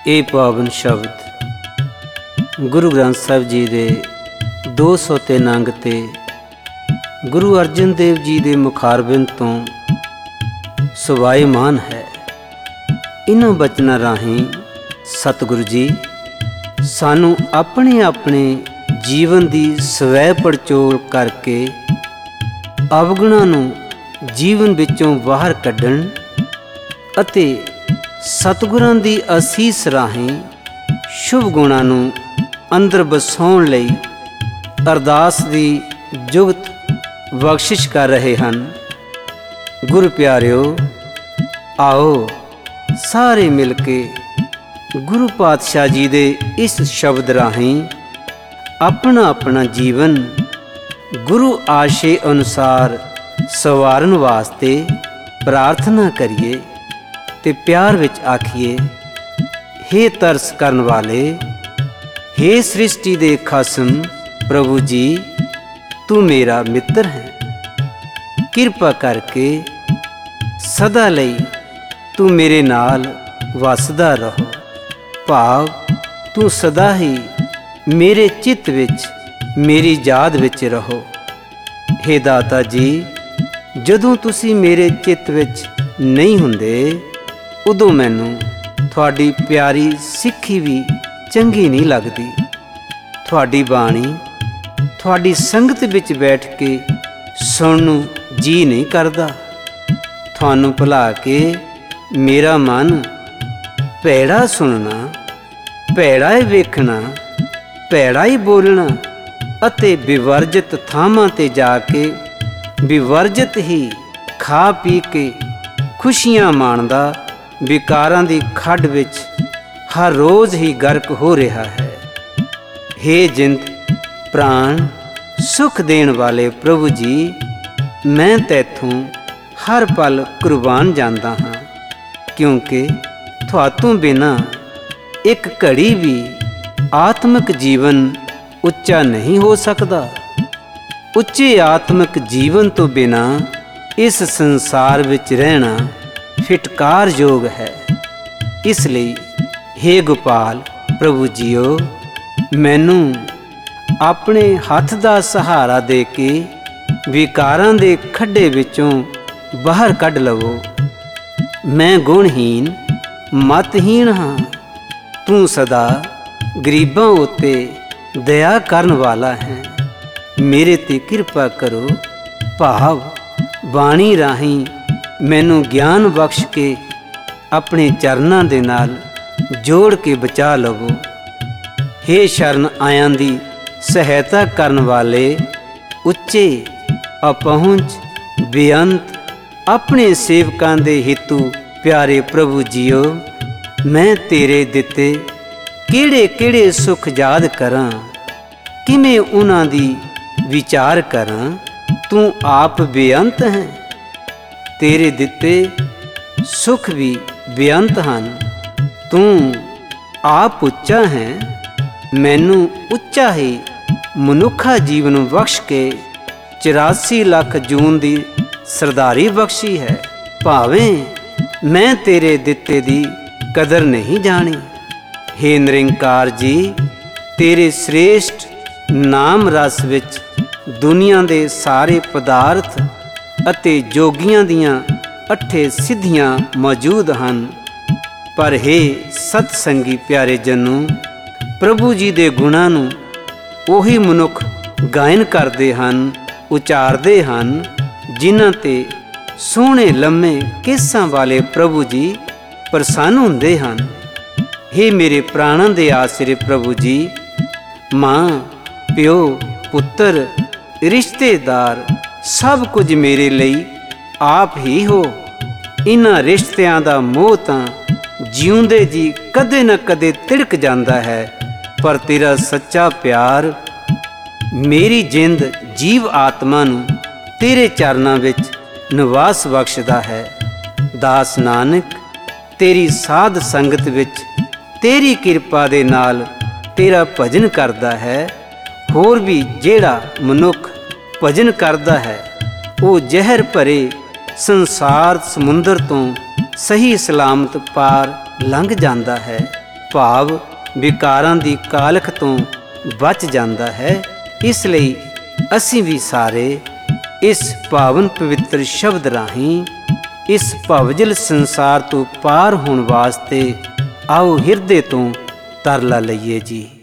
ਇਹ ਪਾਵਨ ਸ਼ਬਦ ਗੁਰੂ ਗ੍ਰੰਥ ਸਾਹਿਬ ਜੀ ਦੇ 203 ਅੰਗ ਤੇ ਗੁਰੂ ਅਰਜਨ ਦੇਵ ਜੀ ਦੇ ਮੁਖਾਰਬਿੰਦ ਤੋਂ ਸੁਭਾਏਮਾਨ ਹੈ। ਇਨ੍ਹਾਂ ਬਚਨਾਂ ਰਾਹੀਂ ਸਤਿਗੁਰੂ ਜੀ ਸਾਨੂੰ ਆਪਣੇ ਆਪਣੇ ਜੀਵਨ ਦੀ ਸਵੈ ਪੜਚੋਲ ਕਰਕੇ ਅਵਗੁਣਾਂ ਨੂੰ ਜੀਵਨ ਵਿੱਚੋਂ ਬਾਹਰ ਕੱਢਣ ਅਤੇ ਸਤਿਗੁਰਾਂ ਦੀ ਅਸੀਸ ਰਾਹੀਂ ਸ਼ੁਭ ਗੁਣਾਂ ਨੂੰ ਅੰਦਰ ਵਸਾਉਣ ਲਈ ਅਰਦਾਸ ਦੀ ਜੁਗਤ ਬਖਸ਼ਿਸ਼ ਕਰ ਰਹੇ ਹਨ। ਗੁਰੂ ਪਿਆਰਿਓ, ਆਓ ਸਾਰੇ ਮਿਲ ਕੇ ਗੁਰੂ ਪਾਤਸ਼ਾਹ ਜੀ ਦੇ ਇਸ ਸ਼ਬਦ ਰਾਹੀਂ ਆਪਣਾ ਆਪਣਾ ਜੀਵਨ ਗੁਰੂ ਆਸ਼ੇ ਅਨੁਸਾਰ ਸਵਾਰਨ ਵਾਸਤੇ ਪ੍ਰਾਰਥਨਾ ਕਰੀਏ ਤੇ ਪਿਆਰ ਵਿੱਚ ਆਖੀਏ, ਹੇ ਤਰਸ ਕਰਨ ਵਾਲੇ, ਹੇ ਸ੍ਰਿਸ਼ਟੀ ਦੇ ਖਾਸਮ ਪ੍ਰਭੂ ਜੀ, ਤੂੰ ਮੇਰਾ ਮਿੱਤਰ ਹੈ। ਕਿਰਪਾ ਕਰਕੇ ਸਦਾ ਲਈ ਤੂੰ ਮੇਰੇ ਨਾਲ ਵਸਦਾ ਰਹੋ। ਭਾਵ ਤੂੰ ਸਦਾ ਹੀ ਮੇਰੇ ਚਿੱਤ ਵਿੱਚ, ਮੇਰੀ ਯਾਦ ਵਿੱਚ ਰਹੋ। ਹੇ ਦਾਤਾ ਜੀ, ਜਦੋਂ ਤੁਸੀਂ ਮੇਰੇ ਚਿੱਤ ਵਿੱਚ ਨਹੀਂ ਹੁੰਦੇ ਉਦੋਂ ਮੈਨੂੰ ਤੁਹਾਡੀ ਪਿਆਰੀ ਸਿੱਖੀ ਵੀ ਚੰਗੀ ਨਹੀਂ ਲੱਗਦੀ। ਤੁਹਾਡੀ ਬਾਣੀ ਤੁਹਾਡੀ ਸੰਗਤ ਵਿੱਚ ਬੈਠ ਕੇ ਸੁਣਨ ਨੂੰ ਜੀ ਨਹੀਂ ਕਰਦਾ। ਤੁਹਾਨੂੰ ਭੁਲਾ ਕੇ ਮੇਰਾ ਮਨ ਭੈੜਾ ਸੁਣਨਾ, ਭੈੜਾ ਹੀ ਵੇਖਣਾ, ਭੈੜਾ ਹੀ ਬੋਲਣਾ ਅਤੇ ਵਿਵਰਜਿਤ ਥਾਵਾਂ 'ਤੇ ਜਾ ਕੇ ਵਿਵਰਜਿਤ ਹੀ ਖਾ ਪੀ ਕੇ ਖੁਸ਼ੀਆਂ ਮਾਣਦਾ ਵਿਕਾਰਾਂ ਦੀ ਖੱਡ ਵਿੱਚ ਹਰ ਰੋਜ਼ ਹੀ ਗਰਕ ਹੋ ਰਿਹਾ ਹੈ। ਹੇ ਜਿੰਦ ਪ੍ਰਾਣ ਸੁਖ ਦੇਣ ਵਾਲੇ ਪ੍ਰਭੂ ਜੀ, ਮੈਂ ਤੈਥੋਂ ਹਰ ਪਲ ਕੁਰਬਾਨ ਜਾਂਦਾ ਹਾਂ, ਕਿਉਂਕਿ ਤੁਹਾਤੋਂ ਬਿਨਾਂ ਇੱਕ ਘੜੀ ਵੀ ਆਤਮਿਕ ਜੀਵਨ ਉੱਚਾ ਨਹੀਂ ਹੋ ਸਕਦਾ। ਉੱਚੇ ਆਤਮਿਕ ਜੀਵਨ ਤੋਂ ਬਿਨਾਂ ਇਸ ਸੰਸਾਰ ਵਿੱਚ ਰਹਿਣਾ ਫਿਟਕਾਰਯੋਗ ਹੈ। ਇਸ ਲਈ ਹੇ ਗੋਪਾਲ ਪ੍ਰਭੂ ਜੀਓ, ਮੈਨੂੰ ਆਪਣੇ ਹੱਥ ਦਾ ਸਹਾਰਾ ਦੇ ਕੇ ਵਿਕਾਰਾਂ ਦੇ ਖੱਡੇ ਵਿੱਚੋਂ ਬਾਹਰ ਕੱਢ ਲਵੋ। ਮੈਂ ਗੁਣਹੀਨ ਮਤਹੀਨ ਹਾਂ। ਤੂੰ ਸਦਾ ਗਰੀਬਾਂ ਉੱਤੇ ਦਇਆ ਕਰਨ ਵਾਲਾ ਹੈ। ਮੇਰੇ ਤੇ ਕਿਰਪਾ ਕਰੋ। ਭਾਵ ਬਾਣੀ ਰਾਹੀਂ ਮੈਨੂੰ ਗਿਆਨ ਬਖਸ਼ ਕੇ ਆਪਣੇ ਚਰਨਾਂ ਦੇ ਨਾਲ ਜੋੜ ਕੇ ਬਚਾ ਲਵੋ। ਹੇ ਸ਼ਰਨ ਆਇਆਂ ਦੀ ਸਹਾਇਤਾ ਕਰਨ ਵਾਲੇ, ਉੱਚੇ ਅਪਹੁੰਚ ਬੇਅੰਤ ਆਪਣੇ ਸੇਵਕਾਂ ਦੇ ਹਿੱਤੂ ਪਿਆਰੇ ਪ੍ਰਭੂ ਜੀਓ, ਮੈਂ ਤੇਰੇ ਦਿੱਤੇ ਕਿਹੜੇ ਕਿਹੜੇ ਸੁੱਖ ਯਾਦ ਕਰਾਂ, ਕਿਵੇਂ ਉਹਨਾਂ ਦੀ ਵਿਚਾਰ ਕਰਾਂ। ਤੂੰ ਆਪ ਬੇਅੰਤ ਹੈ। ਤੇਰੇ ਦਿੱਤੇ ਸੁਖ ਵੀ ਬੇਅੰਤ ਹਨ। ਤੂੰ ਆਪ ਉੱਚਾ ਹੈ। ਮੈਨੂੰ ਉੱਚਾ ਹੀ ਮਨੁੱਖਾ ਜੀਵਨ ਬਖਸ਼ ਕੇ 84 ਲੱਖ ਜੂਨ ਦੀ ਸਰਦਾਰੀ ਬਖਸ਼ੀ ਹੈ। ਭਾਵੇਂ ਮੈਂ ਤੇਰੇ ਦਿੱਤੇ ਦੀ ਕਦਰ ਨਹੀਂ ਜਾਣੀ। ਹੇ ਨਿਰੰਕਾਰ ਜੀ, ਤੇਰੇ ਸ੍ਰੇਸ਼ਟ ਨਾਮ ਰਸ ਵਿੱਚ ਦੁਨੀਆ ਦੇ ਸਾਰੇ ਪਦਾਰਥ ਅਤੇ ਜੋਗੀਆਂ ਦੀਆਂ 8 ਸਿੱਧੀਆਂ ਮੌਜੂਦ ਹਨ। ਪਰ ਹੇ ਸਤ ਸੰਗੀ ਪਿਆਰੇ ਜਨੋ, ਪ੍ਰਭੂ ਜੀ ਦੇ ਗੁਣਾਂ ਨੂੰ ਉਹੀ ਮਨੁੱਖ ਗਾਇਨ ਕਰਦੇ ਹਨ, ਉਚਾਰਦੇ ਹਨ, ਜਿਨ੍ਹਾਂ ਤੇ ਸੋਹਣੇ ਲੰਮੇ ਕੇਸਾਂ ਵਾਲੇ ਪ੍ਰਭੂ ਜੀ ਪ੍ਰਸੰਨ ਹੁੰਦੇ ਹਨ। ਹੇ ਮੇਰੇ ਪ੍ਰਾਣਾਂ ਦੇ ਆਸਰੇ ਪ੍ਰਭੂ ਜੀ, ਮਾਂ ਪਿਓ ਪੁੱਤਰ ਰਿਸ਼ਤੇਦਾਰ ਸਭ ਕੁਝ ਮੇਰੇ ਲਈ ਆਪ ਹੀ ਹੋ। ਇਨ੍ਹਾਂ ਰਿਸ਼ਤਿਆਂ ਦਾ ਮੋਹ ਤਾਂ ਜਿਉਂਦੇ ਜੀ ਕਦੇ ਨਾ ਕਦੇ ਤਿੜਕ ਜਾਂਦਾ ਹੈ, ਪਰ ਤੇਰਾ ਸੱਚਾ ਪਿਆਰ ਮੇਰੀ ਜਿੰਦ ਜੀਵ ਆਤਮਾ ਨੂੰ ਤੇਰੇ ਚਰਨਾਂ ਵਿੱਚ ਨਿਵਾਸ ਬਖਸ਼ਦਾ ਹੈ। ਦਾਸ ਨਾਨਕ ਤੇਰੀ ਸਾਧ ਸੰਗਤ ਵਿੱਚ ਤੇਰੀ ਕਿਰਪਾ ਦੇ ਨਾਲ ਤੇਰਾ ਭਜਨ ਕਰਦਾ ਹੈ। ਹੋਰ ਵੀ ਜਿਹੜਾ ਮਨੁੱਖ ਭਜਨ ਕਰਦਾ ਹੈ, ਉਹ ਜ਼ਹਿਰ ਭਰੇ ਸੰਸਾਰ ਸਮੁੰਦਰ ਤੋਂ ਸਹੀ ਸਲਾਮਤ ਪਾਰ ਲੰਘ ਜਾਂਦਾ ਹੈ। ਭਾਵ ਵਿਕਾਰਾਂ ਦੀ ਕਾਲਖ ਤੋਂ ਬਚ ਜਾਂਦਾ ਹੈ। ਇਸ ਲਈ ਅਸੀਂ ਵੀ ਸਾਰੇ ਇਸ ਪਾਵਨ ਪਵਿੱਤਰ ਸ਼ਬਦ ਰਾਹੀਂ ਇਸ ਭਵਜਲ ਸੰਸਾਰ ਤੋਂ ਪਾਰ ਹੋਣ ਵਾਸਤੇ ਆਓ ਹਿਰਦੇ ਤੋਂ ਤਰਲਾ ਲਈਏ ਜੀ।